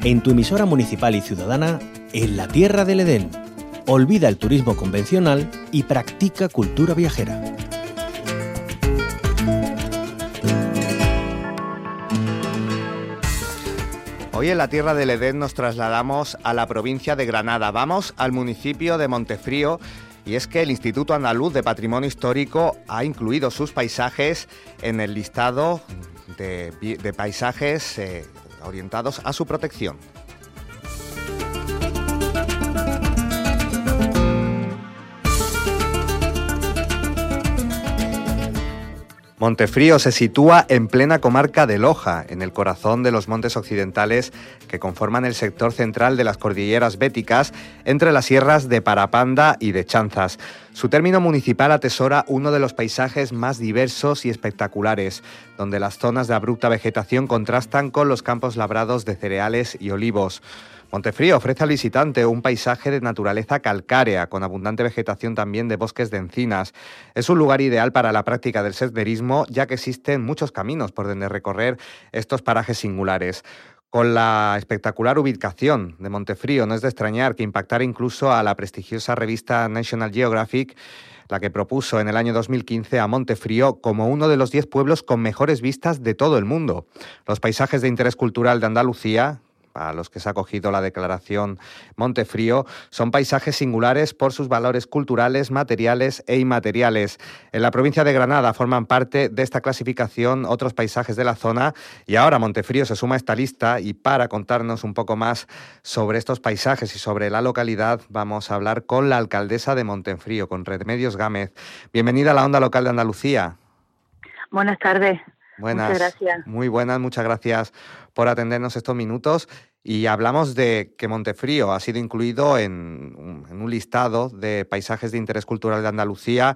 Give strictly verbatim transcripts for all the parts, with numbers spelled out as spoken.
en tu emisora municipal y ciudadana, en la Tierra del Edén. Olvida el turismo convencional y practica cultura viajera. Hoy en la Tierra del Edén nos trasladamos a la provincia de Granada. Vamos al municipio de Montefrío, y es que el Instituto Andaluz de Patrimonio Histórico ha incluido sus paisajes en el listado de, de paisajes eh, orientados a su protección. Montefrío se sitúa en plena comarca de Loja, en el corazón de los montes occidentales que conforman el sector central de las cordilleras béticas, entre las sierras de Parapanda y de Chanzas. Su término municipal atesora uno de los paisajes más diversos y espectaculares, donde las zonas de abrupta vegetación contrastan con los campos labrados de cereales y olivos. Montefrío ofrece al visitante un paisaje de naturaleza calcárea, con abundante vegetación también de bosques de encinas. Es un lugar ideal para la práctica del senderismo, ya que existen muchos caminos por donde recorrer estos parajes singulares. Con la espectacular ubicación de Montefrío, no es de extrañar que impactara incluso a la prestigiosa revista National Geographic, la que propuso en el año dos mil quince a Montefrío como uno de los diez pueblos con mejores vistas de todo el mundo. Los paisajes de interés cultural de Andalucía, a los que se ha acogido la declaración Montefrío, son paisajes singulares por sus valores culturales, materiales e inmateriales. En la provincia de Granada forman parte de esta clasificación otros paisajes de la zona, y ahora Montefrío se suma a esta lista, y para contarnos un poco más sobre estos paisajes y sobre la localidad vamos a hablar con la alcaldesa de Montefrío, con Remedios Gámez. Bienvenida a la Onda Local de Andalucía. Buenas tardes. Buenas, muchas gracias. Muy buenas, muchas gracias por atendernos estos minutos. Y hablamos de que Montefrío ha sido incluido en un, en un listado de paisajes de interés cultural de Andalucía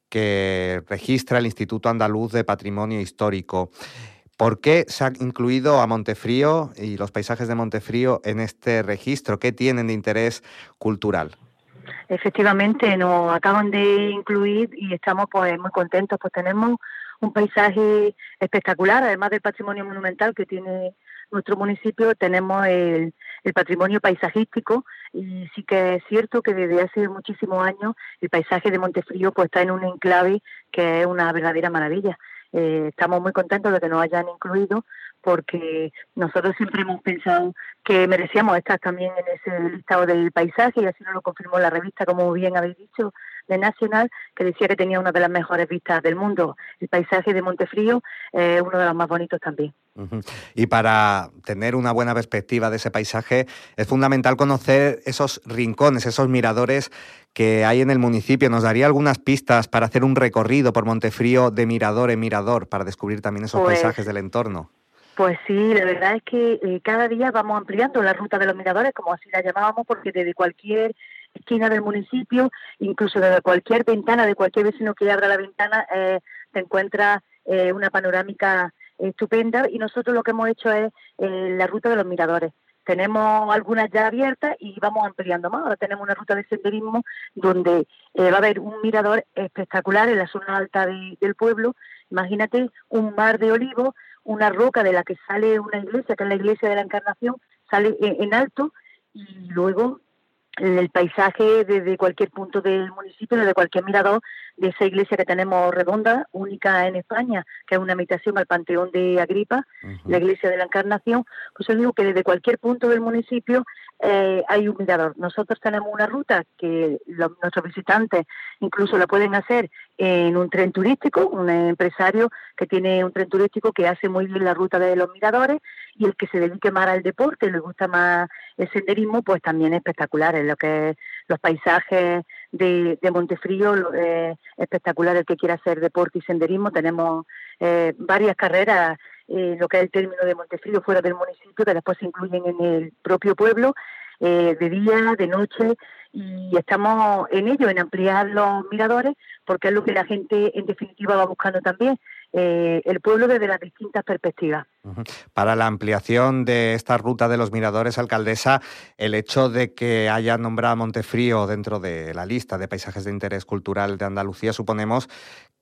que registra el Instituto Andaluz de Patrimonio Histórico. ¿Por qué se ha incluido a Montefrío y los paisajes de Montefrío en este registro? ¿Qué tienen de interés cultural? Efectivamente, nos acaban de incluir y estamos pues muy contentos, pues tenemos un paisaje espectacular, además del patrimonio monumental que tiene nuestro municipio, tenemos el, el patrimonio paisajístico, y sí que es cierto que desde hace muchísimos años el paisaje de Montefrío pues está en un enclave que es una verdadera maravilla. Eh, estamos muy contentos de que nos hayan incluido, porque nosotros siempre hemos pensado que merecíamos estar también en ese listado del paisaje, y así nos lo confirmó la revista, como bien habéis dicho, de National, que decía que tenía una de las mejores vistas del mundo. El paisaje de Montefrío es eh, uno de los más bonitos también. Uh-huh. Y para tener una buena perspectiva de ese paisaje es fundamental conocer esos rincones, esos miradores que hay en el municipio. ¿Nos daría algunas pistas para hacer un recorrido por Montefrío de mirador en mirador, para descubrir también esos pues... paisajes del entorno? Pues sí, la verdad es que eh, cada día vamos ampliando la ruta de los miradores, como así la llamábamos, porque desde cualquier esquina del municipio, incluso desde cualquier ventana, de cualquier vecino que abra la ventana, eh, se encuentra eh, una panorámica estupenda, y nosotros lo que hemos hecho es eh, la ruta de los miradores. Tenemos algunas ya abiertas y vamos ampliando más. Ahora tenemos una ruta de senderismo donde eh, va a haber un mirador espectacular en la zona alta de, del pueblo. Imagínate un mar de olivos, una roca de la que sale una iglesia, que es la iglesia de la Encarnación, sale en, en alto, y luego el paisaje desde cualquier punto del municipio, desde cualquier mirador de esa iglesia que tenemos redonda, única en España, que es una imitación al Panteón de Agripa, uh-huh. la iglesia de la Encarnación. Pues yo digo que desde cualquier punto del municipio eh, hay un mirador. Nosotros tenemos una ruta que los, nuestros visitantes incluso la pueden hacer en un tren turístico, un empresario que tiene un tren turístico que hace muy bien la ruta de los miradores, y el que se dedique más al deporte, le gusta más el senderismo, pues también es espectacular. En lo que es los paisajes de, de Montefrío, eh, espectacular el que quiera hacer deporte y senderismo. Tenemos eh, varias carreras, eh, lo que es el término de Montefrío fuera del municipio, que después se incluyen en el propio pueblo, eh, de día, de noche, y estamos en ello, en ampliar los miradores, porque es lo que la gente en definitiva va buscando también, eh, el pueblo desde las distintas perspectivas. Uh-huh. Para la ampliación de esta ruta de los miradores, alcaldesa, el hecho de que haya nombrado a Montefrío dentro de la lista de paisajes de interés cultural de Andalucía, suponemos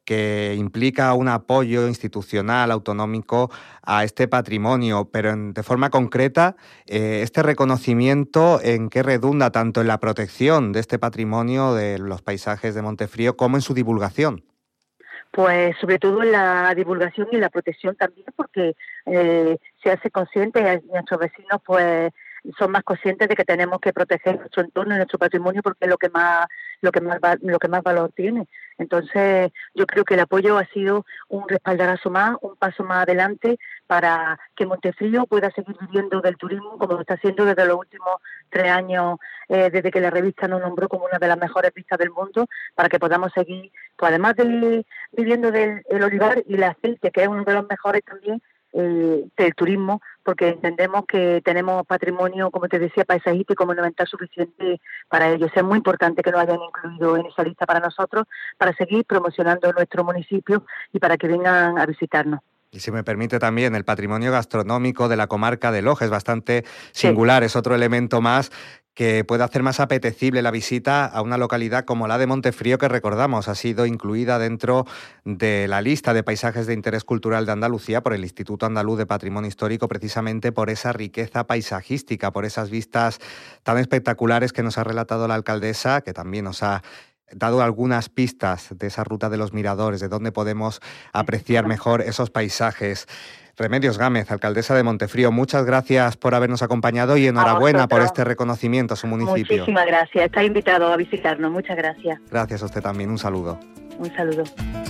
que implica un apoyo institucional, autonómico a este patrimonio, pero en, de forma concreta, eh, este reconocimiento, ¿en qué redunda tanto en la protección de este patrimonio de los paisajes de Montefrío como en su divulgación? Pues sobre todo en la divulgación y la protección también, porque eh, se hace consciente, nuestros vecinos pues son más conscientes de que tenemos que proteger nuestro entorno y nuestro patrimonio porque es lo que más lo que más lo que más valor tiene. Entonces yo creo que el apoyo ha sido un respaldarazo más, un paso más adelante para que Montefrío pueda seguir viviendo del turismo como lo está haciendo desde los últimos tres años, eh, desde que la revista nos nombró como una de las mejores vistas del mundo, para que podamos seguir, pues además de viviendo del el olivar y el aceite, que es uno de los mejores también, Eh, del turismo, porque entendemos que tenemos patrimonio, como te decía, paisajístico y monumental suficiente para ello. O sea, es muy importante que nos hayan incluido en esa lista para nosotros, para seguir promocionando nuestro municipio y para que vengan a visitarnos. Y si me permite también, el patrimonio gastronómico de la comarca de Loja es bastante singular, sí. Es otro elemento más que puede hacer más apetecible la visita a una localidad como la de Montefrío, que recordamos ha sido incluida dentro de la lista de paisajes de interés cultural de Andalucía por el Instituto Andaluz de Patrimonio Histórico, precisamente por esa riqueza paisajística, por esas vistas tan espectaculares que nos ha relatado la alcaldesa, que también nos ha dado algunas pistas de esa ruta de los miradores, de dónde podemos apreciar mejor esos paisajes. Remedios Gámez, alcaldesa de Montefrío, muchas gracias por habernos acompañado y enhorabuena por este reconocimiento a su municipio. Muchísimas gracias, está invitado a visitarnos, muchas gracias. Gracias a usted también, un saludo. Un saludo.